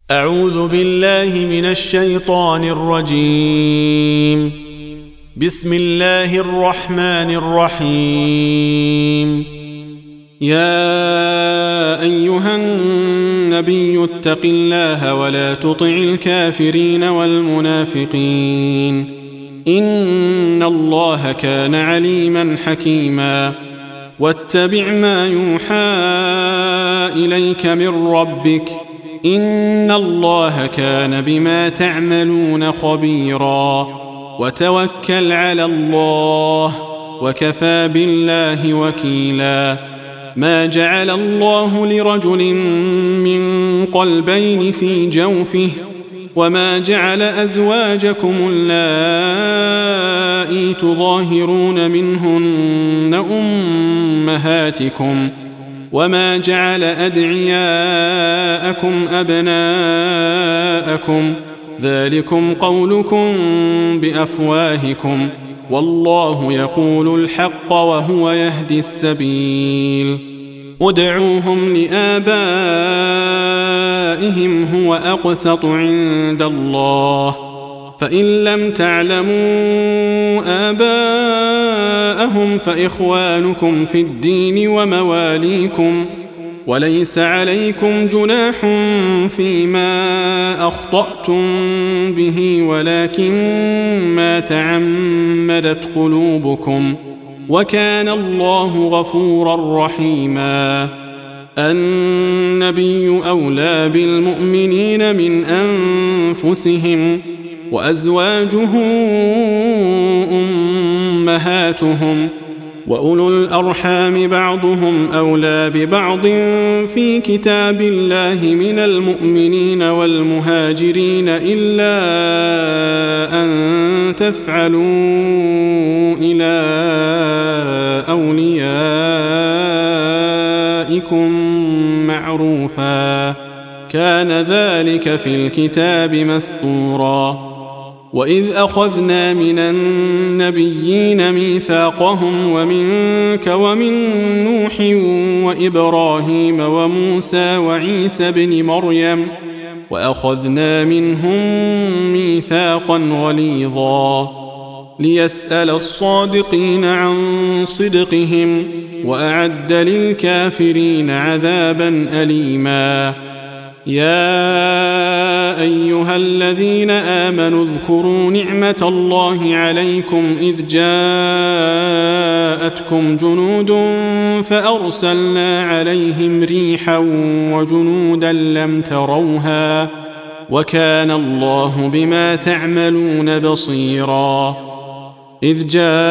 أعوذ بالله من الشيطان الرجيم. بسم الله الرحمن الرحيم. يا أيها النبي اتق الله ولا تطع الكافرين والمنافقين إن الله كان عليما حكيما. واتبع ما يوحى إليك من ربك إن الله كان بما تعملون خبيرا. وتوكل على الله وكفى بالله وكيلا. ما جعل الله لرجل من قلبين في جوفه وما جعل أزواجكم اللائي تظاهرون منهن أمهاتكم وما جعل أدعياءكم أبناءكم ذلكم قولكم بأفواهكم والله يقول الحق وهو يهدي السبيل. ادعوهم لآبائهم هو أقسط عند الله فإن لم تعلموا آباءهم فإخوانكم في الدين ومواليكم وليس عليكم جناح فيما أخطأتم به ولكن ما تعمدت قلوبكم وكان الله غفورا رحيما. النبي أولى بالمؤمنين من أنفسهم وأزواجه أمهاتهم وأولو الأرحام بعضهم أولى ببعض في كتاب الله من المؤمنين والمهاجرين إلا أن تفعلوا إلى أوليائكم معروفا كان ذلك في الكتاب مسطورا. وإذ أخذنا من النبيين ميثاقهم ومنك ومن نوح وإبراهيم وموسى وعيسى بن مريم وأخذنا منهم ميثاقا غليظا ليسأل الصادقين عن صدقهم وأعد للكافرين عذابا أليما. يا أيها الذين آمنوا اذكروا نعمة الله عليكم إذ جاءتكم جنود فأرسلنا عليهم ريحا وجنودا لم تروها وكان الله بما تعملون بصيرا. إذ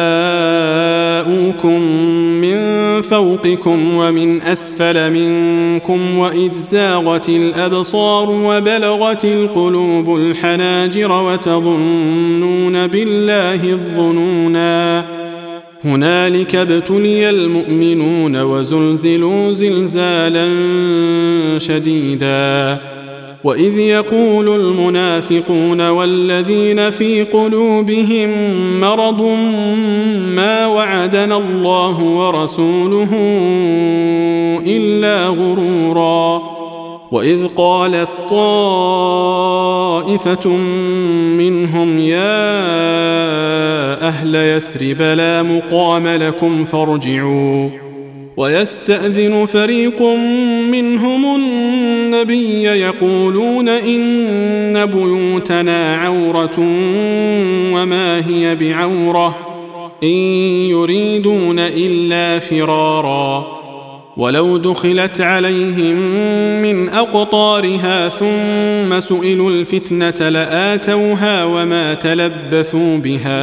جاءوكم من فوقكم ومن أسفل منكم وإذ زاغت الأبصار وبلغت القلوب الحناجر وتظنون بالله الظنونا هنالك ابتلي المؤمنون وزلزلوا زلزالا شديدا. وإذ يقول المنافقون والذين في قلوبهم مرض ما وعدنا الله ورسوله إلا غرورا. وإذ قالت طائفة منهم يا أهل يثرب لا مقام لكم فارجعوا ويستأذن فريق منهم النبي يقولون إن بيوتنا عورة وما هي بعورة إن يريدون إلا فرارا. ولو دخلت عليهم من أقطارها ثم سئلوا الفتنة لآتوها وما تلبثوا بها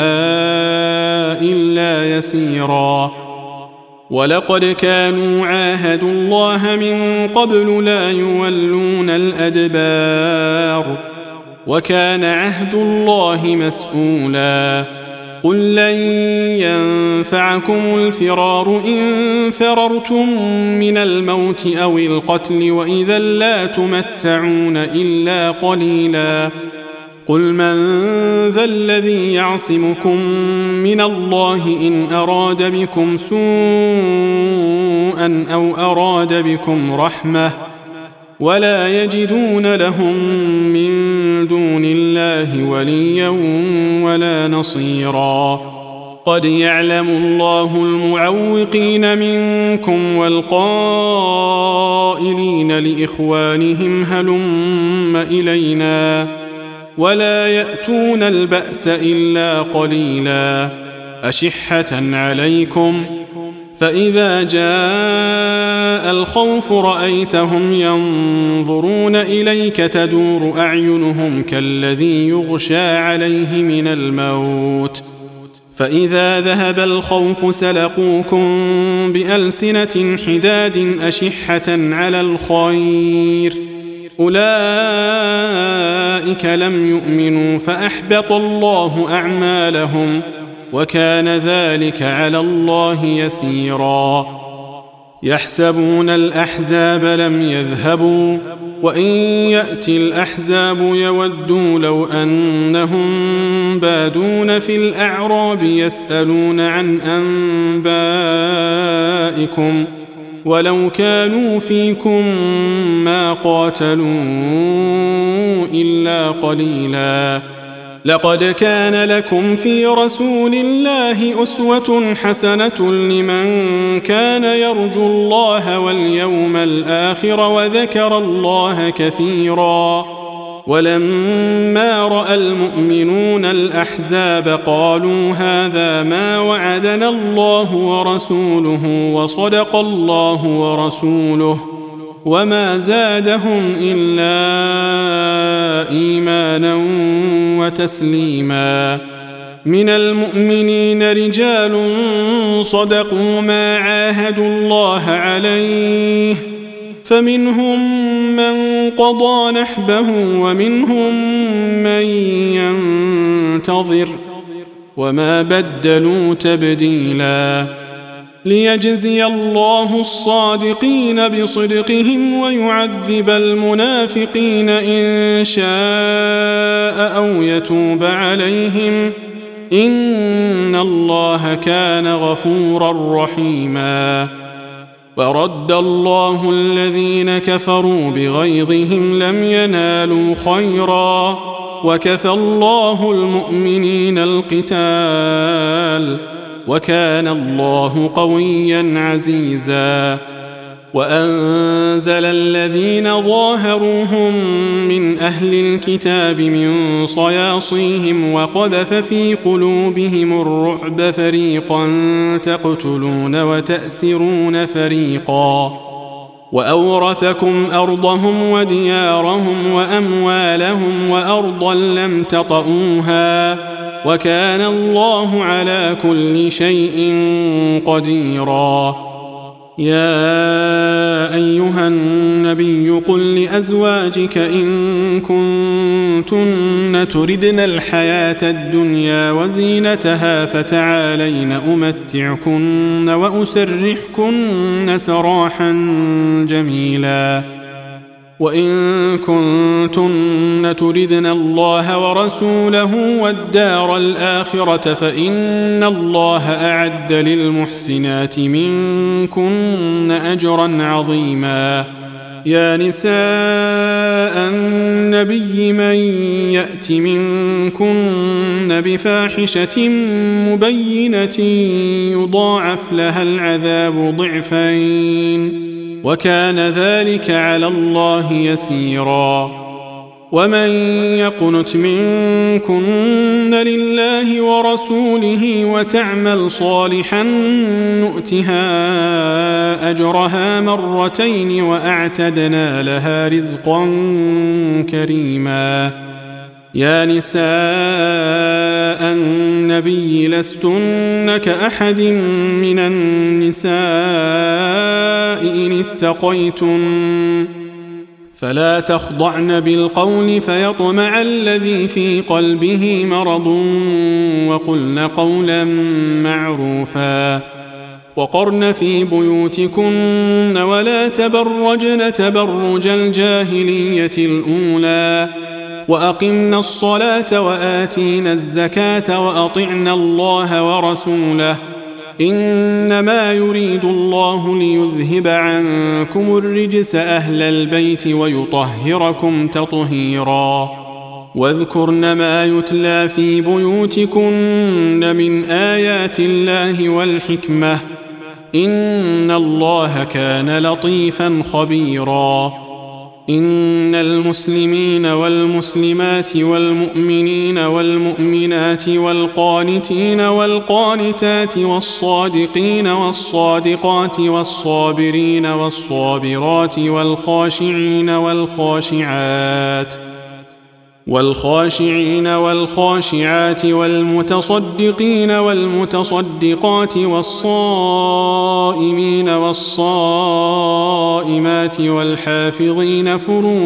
إلا يسيرا. ولقد كانوا عاهدوا الله من قبل لا يولون الأدبار وكان عهد الله مسؤولا. قل لن ينفعكم الفرار إن فررتم من الموت أو القتل وإذا لا تمتعون إلا قليلا. قل من ذا الذي يعصمكم من الله إن أراد بكم سوءا أو أراد بكم رحمة ولا يجدون لهم من دون الله وليا ولا نصيرا. قد يعلم الله المعوقين منكم والقائلين لإخوانهم هلم إلينا، ولا يأتون البأس إلا قليلا، أشحة عليكم، فإذا جاء الخوف رأيتهم ينظرون إليك تدور أعينهم كالذي يغشى عليه من الموت، فإذا ذهب الخوف سلقوكم بألسنة حداد أشحة على الخير، أولئك لم يؤمنوا فأحبط الله أعمالهم، وكان ذلك على الله يسيرا. يحسبون الأحزاب لم يذهبوا، وإن يأتي الأحزاب يودوا لو أنهم بادون في الأعراب يسألون عن أنبائكم، ولو كانوا فيكم ما قاتلوا إلا قليلا. لقد كان لكم في رسول الله أسوة حسنة لمن كان يرجو الله واليوم الآخر وذكر الله كثيرا. ولما رأى المؤمنون الأحزاب قالوا هذا ما وعدنا الله ورسوله وصدق الله ورسوله، وما زادهم إلا إيمانا وتسليما. من المؤمنين رجال صدقوا ما عاهدوا الله عليه، فمنهم من قضى نحبه ومنهم من ينتظر، وما بدلوا تبديلا، ليجزي الله الصادقين بصدقهم ويعذب المنافقين إن شاء أو يتوب عليهم، إن الله كان غفورا رحيما. ورد الله الذين كفروا بغيظهم لم ينالوا خيرا، وكفى الله المؤمنين القتال، وكان الله قويا عزيزا. وأنزل الذين ظاهروهم من أهل الكتاب من صياصيهم وقذف في قلوبهم الرعب، فريقا تقتلون وتأسرون فريقا، وأورثكم أرضهم وديارهم وأموالهم وأرضا لم تطئوها، وكان الله على كل شيء قديرا. يا أيها النبي قل لأزواجك إن كنتن تردن الحياة الدنيا وزينتها فتعالين أمتعكن وأسرحكن سراحا جميلا، وإن كنتن تردن الله ورسوله والدار الآخرة فإن الله أعد للمحسنات منكن أجرا عظيما. يا نساء النبي من يأت منكن بفاحشة مبينة يضاعف لها العذاب ضعفين، وكان ذلك على الله يسيرا. ومن يقنت منكن لله ورسوله وتعمل صالحا نؤتها أجرها مرتين وأعتدنا لها رزقا كريما. يا نساء النبي لستن كأحد من النساء إن اتقيتن، فلا تخضعن بالقول فيطمع الذي في قلبه مرض، وقلن قولا معروفا. وقرن في بيوتكن ولا تبرجن تبرج الجاهلية الأولى، وأقمنا الصلاة وآتينا الزكاة وأطعنا الله ورسوله، إنما يريد الله ليذهب عنكم الرجس أهل البيت ويطهركم تطهيرا واذكرن ما يتلى في بيوتكن من آيات الله والحكمة إن الله كان لطيفا خبيرا إن المسلمين والمسلمات والمؤمنين والمؤمنات والقانتين والقانتات والصادقين والصادقات والصابرين والصابرات والخاشعين والخاشعات والمتصدقين والمتصدقات والصائمين والصائمات والحافظين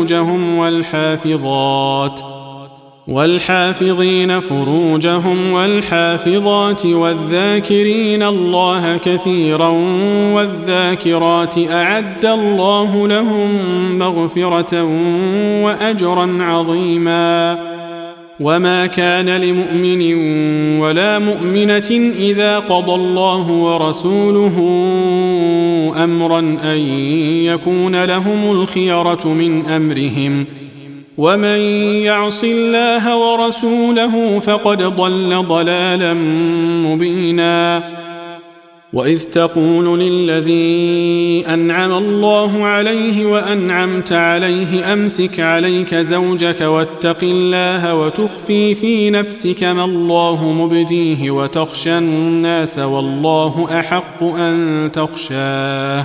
فروجهم والحافظات والذاكرين الله كثيرا والذاكرات أعد الله لهم مغفرة وأجرا عظيما وما كان لمؤمن ولا مؤمنة إذا قضى الله ورسوله أمرا أن يكون لهم الخيرة من أمرهم ومن يعص الله ورسوله فقد ضل ضلالا مبينا وإذ تقول للذي أنعم الله عليه وأنعمت عليه أمسك عليك زوجك واتق الله وتخفي في نفسك ما الله مبديه وتخشى الناس والله أحق أن تخشاه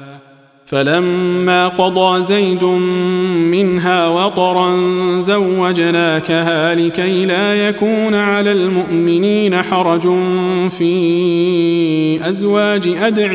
فلما قضى زيد منها وطرا زوجناكها لكي لا يكون على المؤمنين حرج في أزواج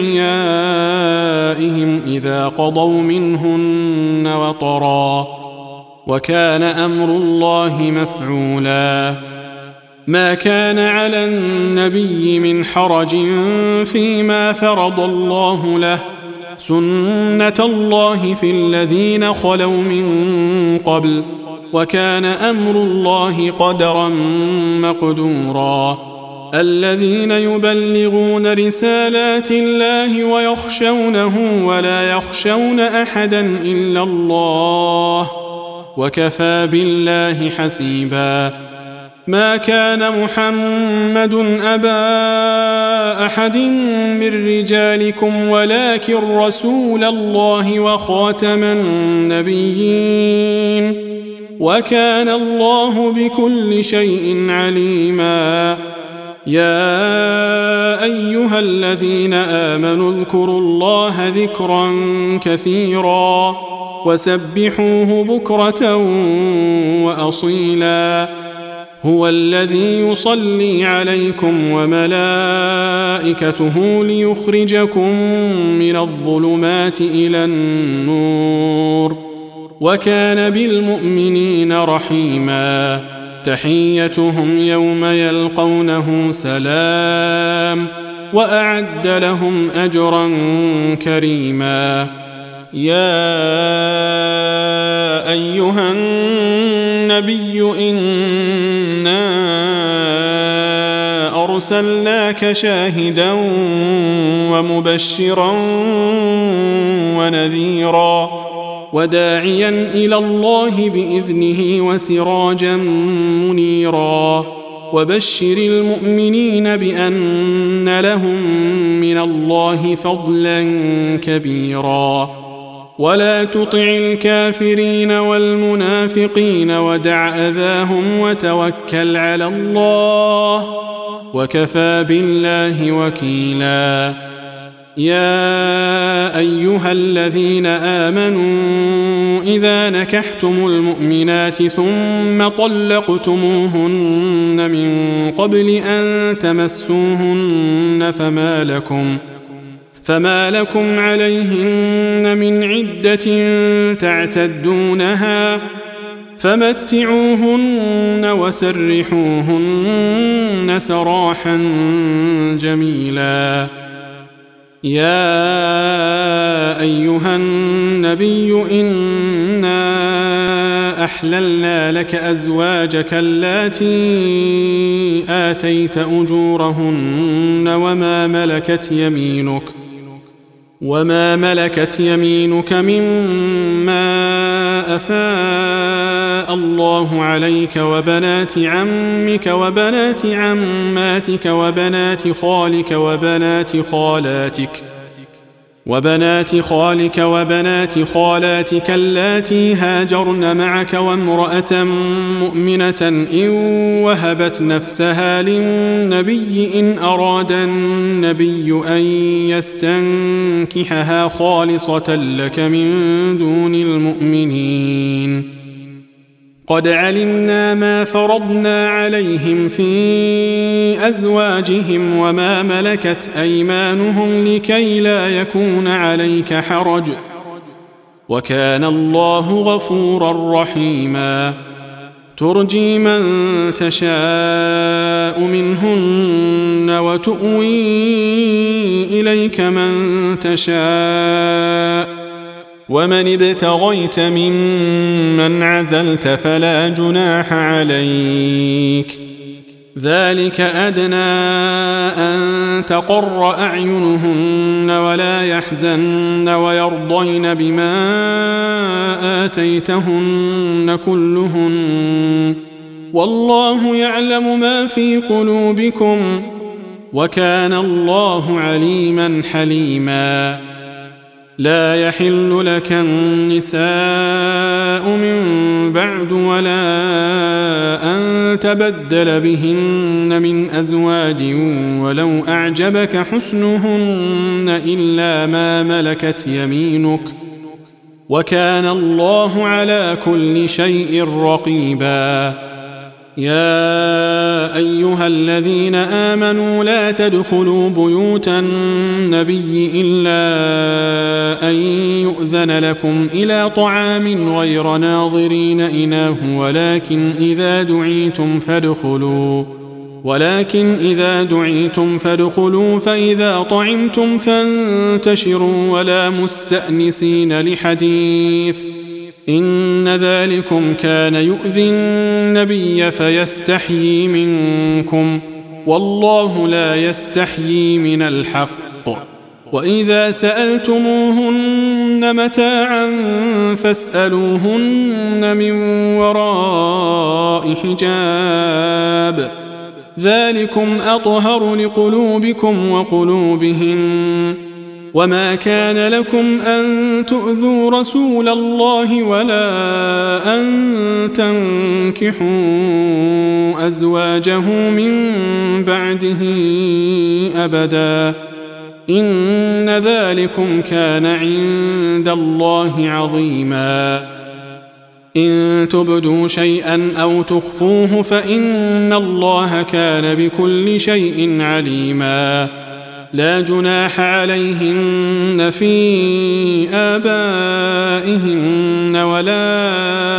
أدعيائهم إذا قضوا منهن وطرا وكان أمر الله مفعولا ما كان على النبي من حرج فيما فرض الله له سنة الله في الذين خلوا من قبل وكان أمر الله قدرا مقدورا الذين يبلغون رسالات الله ويخشونه ولا يخشون أحدا إلا الله وكفى بالله حسيبا ما كان محمد أبا أحد من رجالكم ولكن رسول الله وخاتم النبيين وكان الله بكل شيء عليما يا أيها الذين آمنوا اذكروا الله ذكرا كثيرا وسبحوه بكرة وأصيلا هو الذي يصلي عليكم وملائكته ليخرجكم من الظلمات إلى النور وكان بالمؤمنين رحيما تحيتهم يوم يلقونه سلام وأعد لهم أجرا كريما يا أيها النبي إنا أرسلناك شاهدا ومبشرا ونذيرا وداعيا إلى الله بإذنه وسراجا منيرا وبشر المؤمنين بأن لهم من الله فضلا كبيرا ولا تطع الكافرين والمنافقين ودع أذاهم وتوكل على الله وكفى بالله وكيلا يا أيها الذين آمنوا إذا نكحتم المؤمنات ثم طلقتموهن من قبل أن تمسوهن فما لكم عليهن من عدة تعتدونها فمتعوهن وسرحوهن سراحا جميلا يا أيها النبي إنا وأحللنا لك أزواجك اللاتي آتيت أجورهن وما ملكت يمينك مما أفاء الله عليك وبنات عمك وبنات عماتك وبنات خالك وبنات خالاتك اللاتي هاجرن معك وامرأة مؤمنة إن وهبت نفسها للنبي إن أراد النبي أن يستنكحها خالصة لك من دون المؤمنين قد علمنا ما فرضنا عليهم في أزواجهم وما ملكت أيمانهم لكي لا يكون عليك حرج وكان الله غفورا رحيما ترجي من تشاء منهن وتؤوي إليك من تشاء ومن ابتغيت ممن عزلت فلا جناح عليك ذلك أدنى أن تقر أعينهن ولا يحزن ويرضين بما آتيتهن كلهن والله يعلم ما في قلوبكم وكان الله عليما حليما لا يحل لك النساء من بعد ولا أن تبدل بهن من أزواج ولو أعجبك حسنهن إلا ما ملكت يمينك وكان الله على كل شيء رقيبا يا أيها الذين آمنوا لا تدخلوا بيوت النبي إلا أن يؤذن لكم إلى طعام غير ناظرين إناه ولكن إذا دعيتم فادخلوا فإذا طعمتم فانتشروا ولا مستأنسين لحديث إن ذلكم كان يؤذي النبي فيستحيي منكم والله لا يستحيي من الحق وإذا سألتموهن متاعا فاسألوهن من وراء حجاب ذلكم أطهر لقلوبكم وقلوبهن وما كان لكم أن تؤذوا رسول الله ولا أن تنكحوا أزواجه من بعده أبدا إن ذلكم كان عند الله عظيما إن تبدوا شيئا أو تخفوه فإن الله كان بكل شيء عليما لا جناح عليهن في آبائهن ولا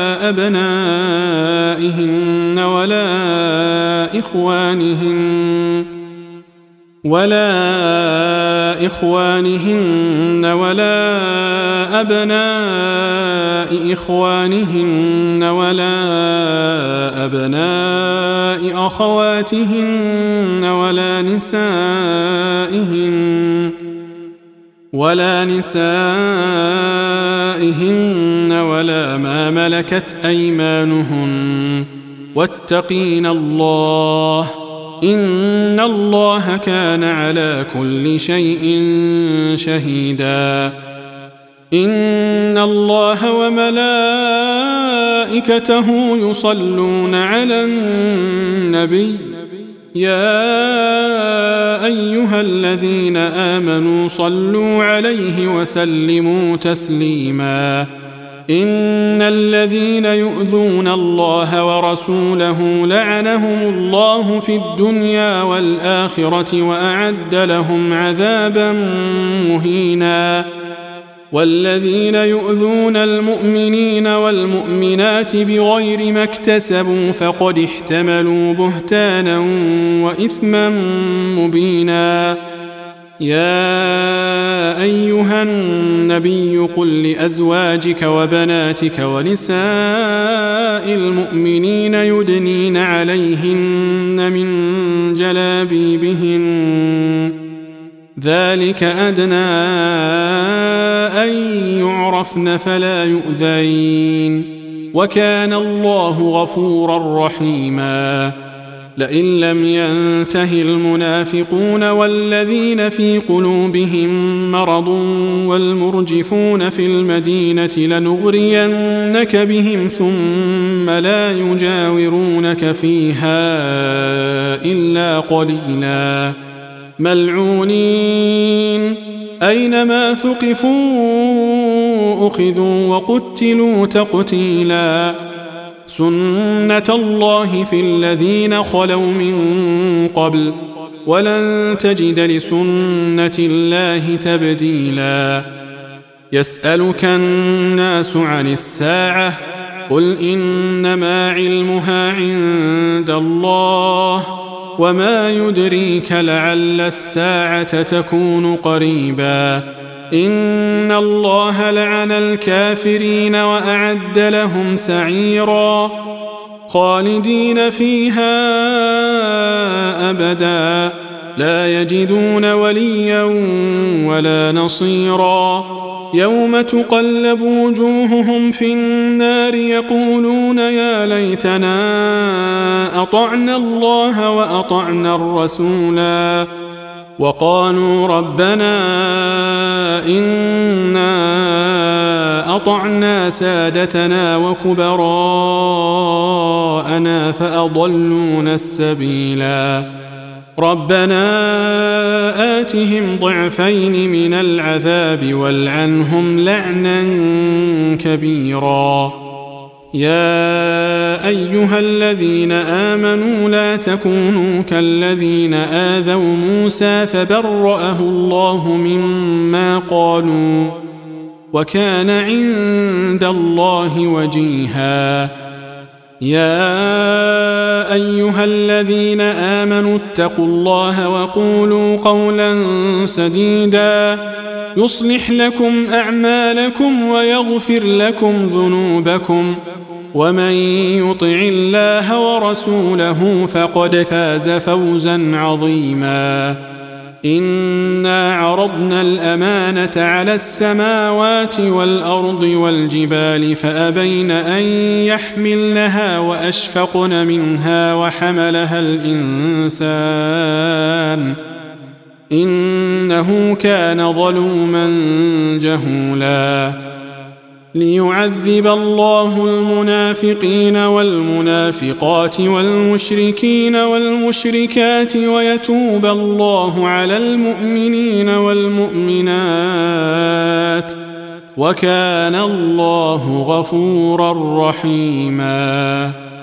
أبنائهن ولا إخوانهن ولا أبناء إخوانهن ولا أبناء أخواتهن ولا نسائهن ولا ما ملكت أيمانهن واتقين الله إن الله كان على كل شيء شهيدا إن الله وملائكته يصلون على النبي يا أيها الذين آمنوا صلوا عليه وسلموا تسليما إن الذين يؤذون الله ورسوله لعنهم الله في الدنيا والآخرة وأعد لهم عذابا مهينا والذين يؤذون المؤمنين والمؤمنات بغير ما اكتسبوا فقد احتملوا بهتانا وإثما مبينا يا أيها النبي قل لأزواجك وبناتك ونساء المؤمنين يدنين عليهن من جلابيبهن ذلك أدنى أن يعرفن فلا يؤذين وكان الله غفورا رحيما لئن لم ينته المنافقون والذين في قلوبهم مرض والمرجفون في المدينة لنغرينك بهم ثم لا يجاورونك فيها إلا قليلا ملعونين أينما ثقفوا أخذوا وقتلوا تقتيلا سنة الله في الذين خلوا من قبل ولن تجد لسنة الله تبديلا يسألك الناس عن الساعة قل إنما علمها عند الله وما يدريك لعل الساعة تكون قريبا إن الله لعن الكافرين وأعد لهم سعيرا خالدين فيها أبدا لا يجدون وليا ولا نصيرا يوم تقلب وجوههم في النار يقولون يا ليتنا أطعنا الله وأطعنا الرسولا وقالوا ربنا إنا أطعنا سادتنا وكبراءنا فأضلونا السبيلا ربنا آتهم ضعفين من العذاب والعنهم لعنا كبيرا يا أيها الذين آمنوا لا تكونوا كالذين آذوا موسى فبرأه الله مما قالوا وكان عند الله وجيها يا أيها الذين آمنوا اتقوا الله وقولوا قولا سديدا يصلح لكم أعمالكم ويغفر لكم ذنوبكم ومن يطع الله ورسوله فقد فاز فوزا عظيما إنا عرضنا الأمانة على السماوات والأرض والجبال فأبين أن يحملنها وأشفقن منها وحملها الإنسان إنه كان ظلوما جهولا ليعذب الله المنافقين والمنافقات والمشركين والمشركات ويتوب الله على المؤمنين والمؤمنات وكان الله غفورا رحيما